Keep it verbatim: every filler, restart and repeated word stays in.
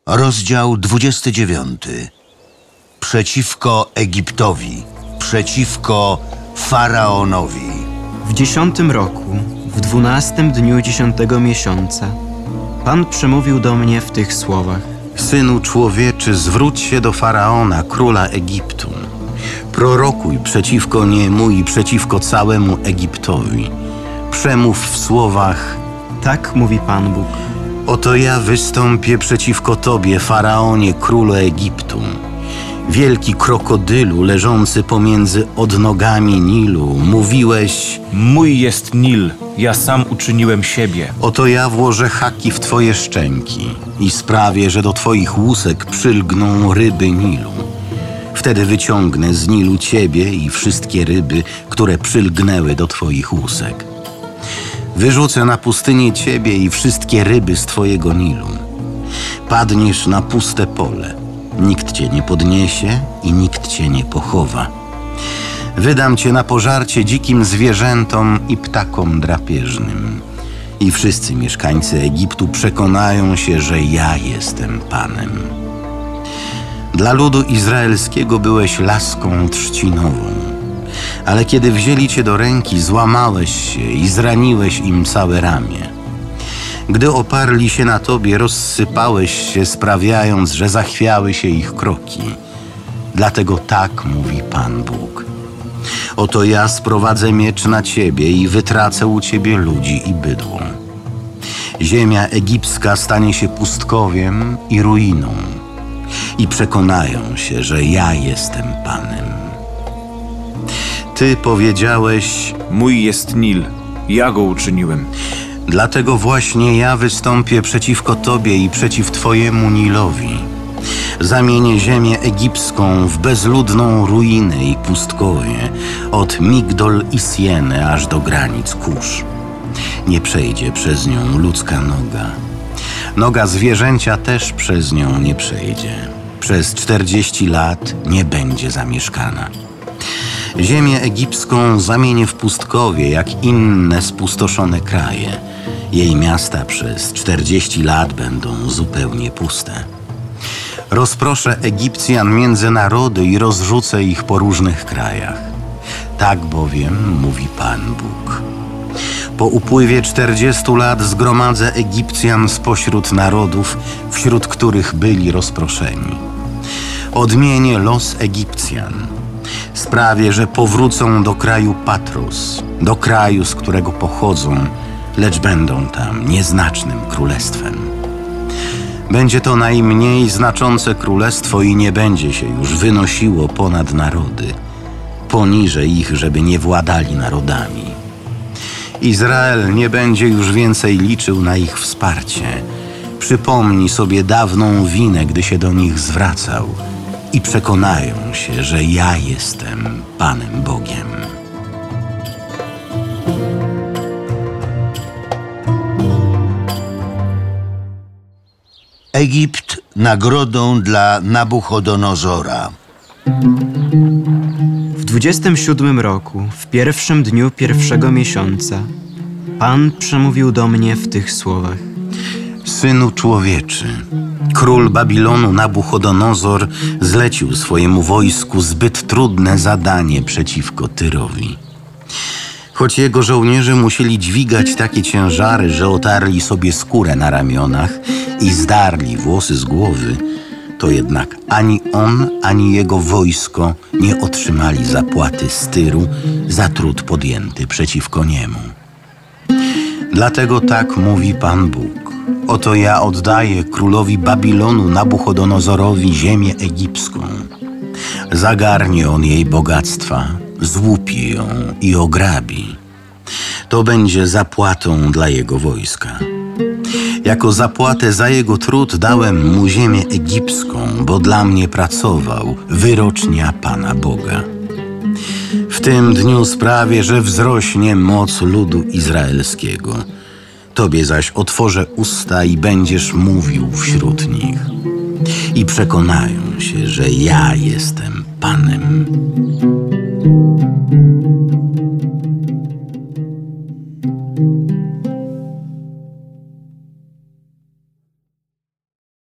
Rozdział dwudziesty dziewiąty. Przeciwko Egiptowi, przeciwko Faraonowi. W dziesiątym roku, w dwunastym dniu dziesiątego miesiąca, Pan przemówił do mnie w tych słowach. Synu człowieczy, zwróć się do Faraona, króla Egiptu. Prorokuj przeciwko niemu i przeciwko całemu Egiptowi. Przemów w słowach: Tak mówi Pan Bóg. Oto ja wystąpię przeciwko tobie, Faraonie, królu Egiptu. Wielki krokodylu leżący pomiędzy odnogami Nilu, mówiłeś: Mój jest Nil, ja sam uczyniłem siebie. Oto ja włożę haki w twoje szczęki i sprawię, że do twoich łusek przylgną ryby Nilu. Wtedy wyciągnę z Nilu ciebie i wszystkie ryby, które przylgnęły do twoich łusek. Wyrzucę na pustynię ciebie i wszystkie ryby z twojego Nilu. Padniesz na puste pole. Nikt cię nie podniesie i nikt cię nie pochowa. Wydam cię na pożarcie dzikim zwierzętom i ptakom drapieżnym. I wszyscy mieszkańcy Egiptu przekonają się, że ja jestem Panem. Dla ludu izraelskiego byłeś laską trzcinową. Ale kiedy wzięli cię do ręki, złamałeś się i zraniłeś im całe ramię. Gdy oparli się na tobie, rozsypałeś się, sprawiając, że zachwiały się ich kroki. Dlatego tak mówi Pan Bóg. Oto ja sprowadzę miecz na ciebie i wytracę u ciebie ludzi i bydło. Ziemia egipska stanie się pustkowiem i ruiną. I przekonają się, że ja jestem Panem. Ty powiedziałeś: Mój jest Nil, ja go uczyniłem. Dlatego właśnie ja wystąpię przeciwko tobie i przeciw twojemu Nilowi. Zamienię ziemię egipską w bezludną ruinę i pustkowie, od Migdol i Sieny aż do granic Kusz. Nie przejdzie przez nią ludzka noga. Noga zwierzęcia też przez nią nie przejdzie. Przez czterdzieści lat nie będzie zamieszkana. Ziemię egipską zamienię w pustkowie, jak inne spustoszone kraje. Jej miasta przez czterdzieści lat będą zupełnie puste. Rozproszę Egipcjan między narody i rozrzucę ich po różnych krajach. Tak bowiem mówi Pan Bóg. Po upływie czterdziestu lat zgromadzę Egipcjan spośród narodów, wśród których byli rozproszeni. Odmienię los Egipcjan. Sprawię, że powrócą do kraju Patros, do kraju, z którego pochodzą, lecz będą tam nieznacznym królestwem. Będzie to najmniej znaczące królestwo i nie będzie się już wynosiło ponad narody. Poniżę ich, żeby nie władali narodami. Izrael nie będzie już więcej liczył na ich wsparcie. Przypomnij sobie dawną winę, gdy się do nich zwracał, i przekonają się, że ja jestem Panem Bogiem. Egipt nagrodą dla Nabuchodonozora. W dwudziestym siódmym roku, w pierwszym dniu pierwszego miesiąca, Pan przemówił do mnie w tych słowach. Synu człowieczy, król Babilonu Nabuchodonozor zlecił swojemu wojsku zbyt trudne zadanie przeciwko Tyrowi. Choć jego żołnierze musieli dźwigać takie ciężary, że otarli sobie skórę na ramionach i zdarli włosy z głowy, to jednak ani on, ani jego wojsko nie otrzymali zapłaty z Tyru za trud podjęty przeciwko niemu. Dlatego tak mówi Pan Bóg. Oto ja oddaję królowi Babilonu Nabuchodonozorowi ziemię egipską. Zagarnie on jej bogactwa, złupi ją i ograbi. To będzie zapłatą dla jego wojska. Jako zapłatę za jego trud dałem mu ziemię egipską, bo dla mnie pracował, wyrocznia Pana Boga. W tym dniu sprawię, że wzrośnie moc ludu izraelskiego. Tobie zaś otworzę usta i będziesz mówił wśród nich. I przekonają się, że ja jestem Panem.